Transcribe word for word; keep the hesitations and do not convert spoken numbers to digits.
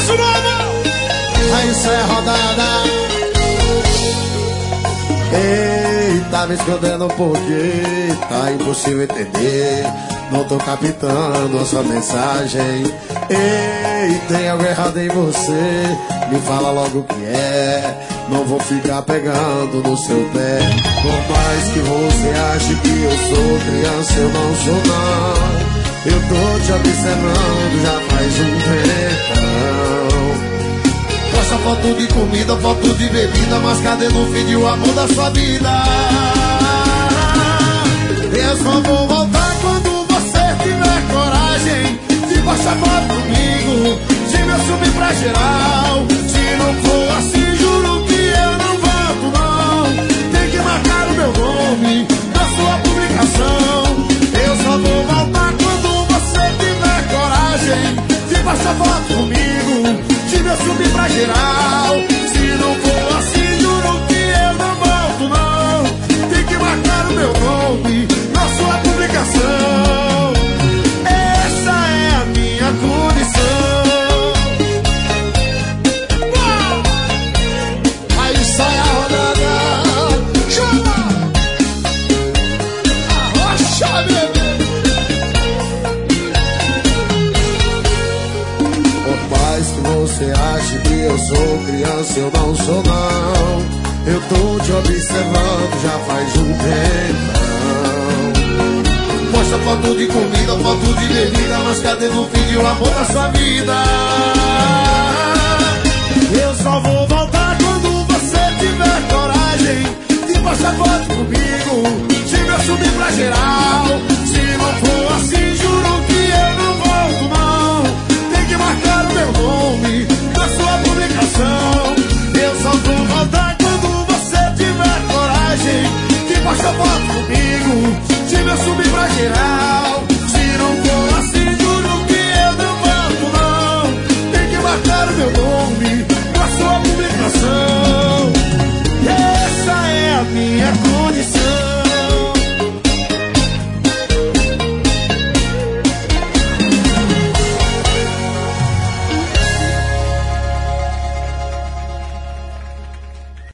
isso não, Aí isso é rodada. Ei, tá me escondendo porque tá impossível entender. Não tô captando a sua mensagem. Ei, tem algo errado em você. Me fala logo o que é. Não vou ficar pegando no seu pé. Por mais que você ache que eu sou criança, eu não sou não. Eu tô te observando já faz um tempão. Posta foto de comida, foto de bebida, mas cadê no vídeo o amor da sua vida? Eu só vou voltar quando você tiver coragem de postar foto comigo, de me assumir pra geral. Se não for assim, juro que eu não volto não. Tem que marcar o meu nome na sua publicação. Eu só vou voltar quando você tiver coragem de postar foto comigo, de me assumir pra geral. Se não for assim, juro que eu não volto não. Tem que marcar o meu nome na sua publicação. Essa é a minha condição. Uau! Aí sai a rodada. Chama! Arrocha, bebê! Por mais que você ache que eu sou criança, eu não sou não. Eu tô te observando já faz um tempão. Posta foto de comida, foto de bebida, mas cadê no vídeo o amor da sua vida? Eu só vou voltar quando você tiver coragem de postar foto comigo, de me assumir pra geral.